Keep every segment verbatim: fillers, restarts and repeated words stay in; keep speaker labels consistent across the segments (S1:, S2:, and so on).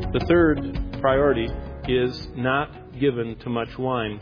S1: The third priority is not given to much wine.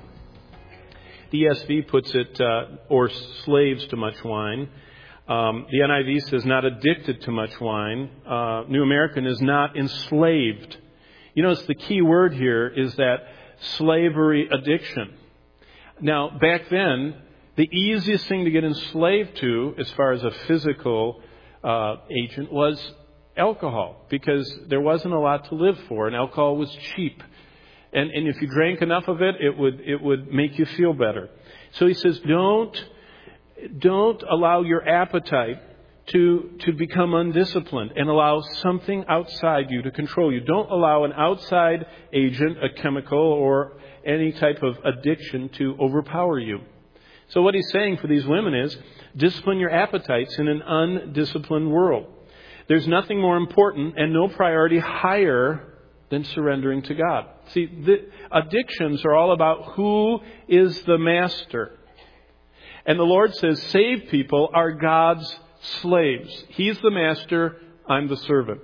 S1: The E S V puts it, uh, or slaves to much wine. Um, the N I V says not addicted to much wine. Uh, New American is not enslaved. You notice the key word here is that slavery addiction. Now, back then, the easiest thing to get enslaved to, as far as a physical uh, agent, was alcohol, because there wasn't a lot to live for, and alcohol was cheap. And, and if you drank enough of it, it would it would make you feel better. So he says, don't don't allow your appetite to to become undisciplined and allow something outside you to control you. Don't allow an outside agent, a chemical, or any type of addiction to overpower you. So what he's saying for these women is, discipline your appetites in an undisciplined world. There's nothing more important and no priority higher than surrendering to God. See, the addictions are all about who is the master. And the Lord says, saved people are God's slaves. He's the master, I'm the servant.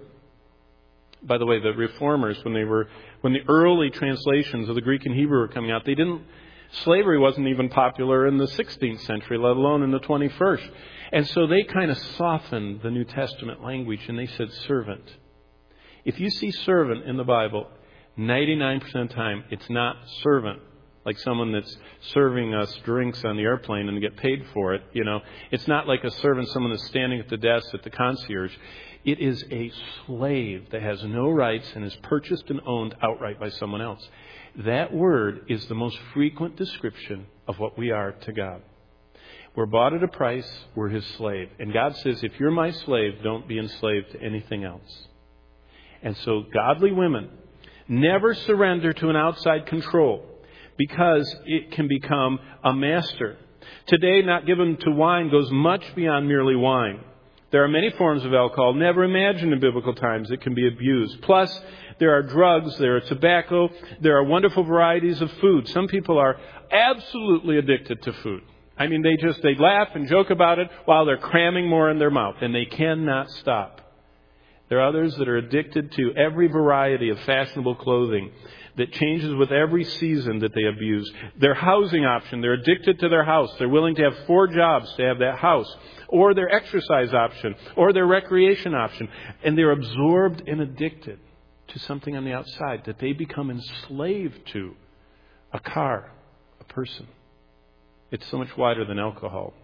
S1: By the way, the reformers, when they were, when the early translations of the Greek and Hebrew were coming out, they didn't, slavery wasn't even popular in the sixteenth century, let alone in the twenty-first. And so they kind of softened the New Testament language and they said servant. If you see servant in the Bible, ninety-nine percent of the time, it's not servant. Like someone that's serving us drinks on the airplane and get paid for it. You know, it's not like a servant, someone that's standing at the desk at the concierge. It is a slave that has no rights and is purchased and owned outright by someone else. That word is the most frequent description of what we are to God. We're bought at a price. We're His slave. And God says, if you're my slave, don't be enslaved to anything else. And so godly women never surrender to an outside control, because it can become a master. Today, not given to wine goes much beyond merely wine. There are many forms of alcohol never imagined in biblical times that can be abused. Plus, there are drugs, there are tobacco, there are wonderful varieties of food. Some people are absolutely addicted to food. I mean, they just, they laugh and joke about it while they're cramming more in their mouth, and they cannot stop. There are others that are addicted to every variety of fashionable clothing that changes with every season that they abuse. Their housing option, they're addicted to their house. They're willing to have four jobs to have that house. Or their exercise option, or their recreation option. And they're absorbed and addicted to something on the outside that they become enslaved to. A car, a person. It's so much wider than alcohol.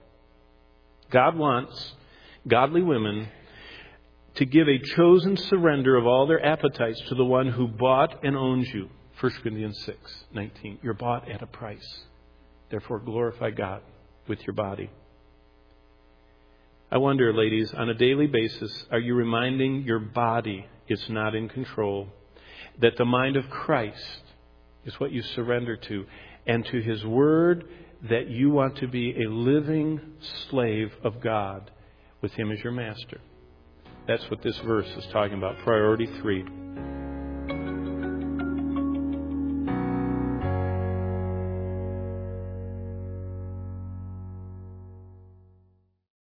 S1: God wants godly women to give a chosen surrender of all their appetites to the one who bought and owns you. First Corinthians six nineteen. You're bought at a price. Therefore glorify God with your body. I wonder, ladies, on a daily basis, are you reminding your body it's not in control? That the mind of Christ is what you surrender to. And to His Word, that you want to be a living slave of God with Him as your master. That's what this verse is talking about. Priority three.